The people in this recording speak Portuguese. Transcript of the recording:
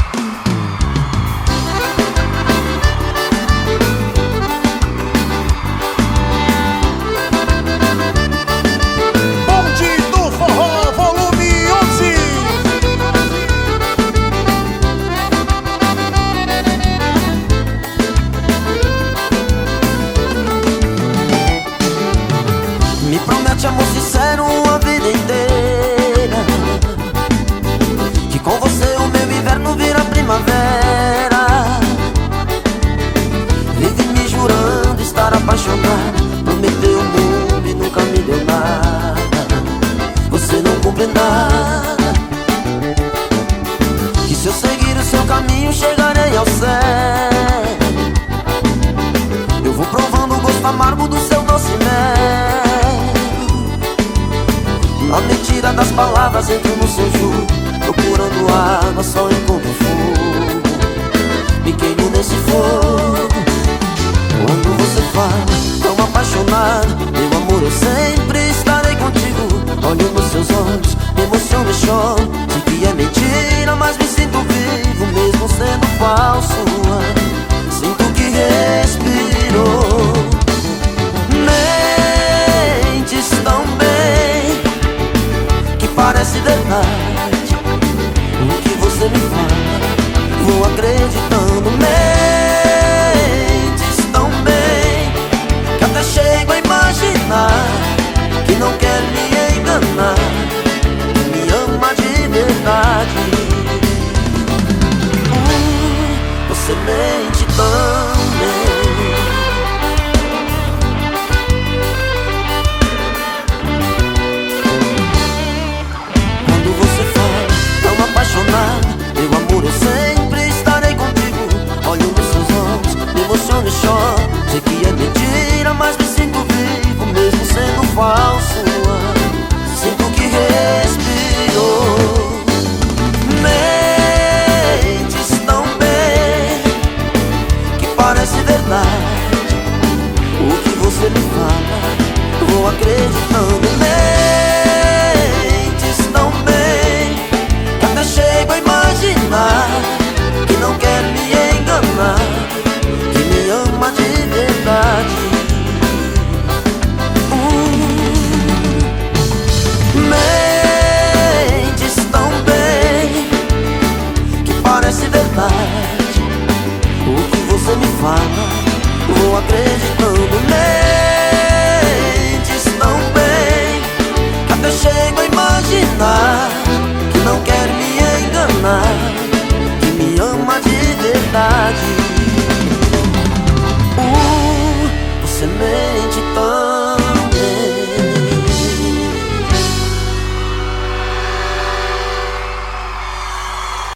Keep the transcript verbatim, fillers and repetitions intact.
Me promete amor sincero uma vida inteira, que com você o meu inverno vira primavera. Vive me jurando estar apaixonado, prometeu o mundo e nunca me deu nada. Você não cumpre nada, que se eu seguir o seu caminho chegarei ao céu. Eu vou provando o gosto amargo do seu doce mel. Na mentira das palavras entro no seu jogo, procurando água, só encontro fogo. Me queimo nesse fogo. Quando você fala tão apaixonado, meu amor, eu sempre estarei contigo. Olho nos seus olhos, me emociono e choro. Sei que é mentira, mas me sinto vivo, mesmo sendo falso. Sinto que respirou. Mentes tão bem que parece verdade o que você me fala, vou acreditando. Mentes tão bem que até chego a imaginar que não quer me enganar, que me ama de verdade. hum, Você mente tão bem. Meu amor, eu sempre estarei contigo. Olho nos seus olhos, me emociono e choro. Sei que é mentira, mas me sinto vivo, mesmo sendo falso. Sinto que respirou. Mentes tão bem que parece verdade o que você me fala, vou acreditando. Chego a imaginar que não quer me enganar, que me ama de verdade. hum, Mentes tão bem que parece verdade o que você me fala, vou acreditando.